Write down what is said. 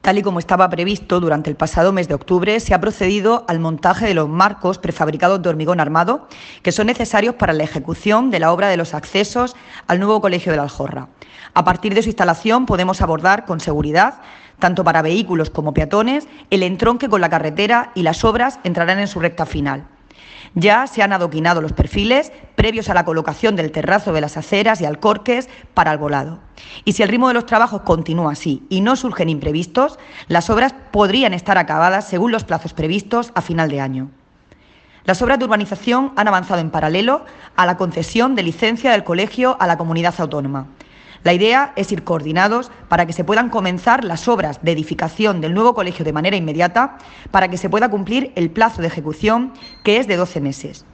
Tal y como estaba previsto, durante el pasado mes de octubre se ha procedido al montaje de los marcos prefabricados de hormigón armado que son necesarios para la ejecución de la obra de los accesos al nuevo Colegio de la Aljorra. A partir de su instalación podemos abordar con seguridad, tanto para vehículos como peatones, el entronque con la carretera y las obras entrarán en su recta final. Ya se han adoquinado los perfiles previos a la colocación del terrazo de las aceras y alcorques para el volado. Y si el ritmo de los trabajos continúa así y no surgen imprevistos, las obras podrían estar acabadas según los plazos previstos a final de año. Las obras de urbanización han avanzado en paralelo a la concesión de licencia del colegio a la comunidad autónoma. La idea es ir coordinados para que se puedan comenzar las obras de edificación del nuevo colegio de manera inmediata, para que se pueda cumplir el plazo de ejecución, que es de 12 meses.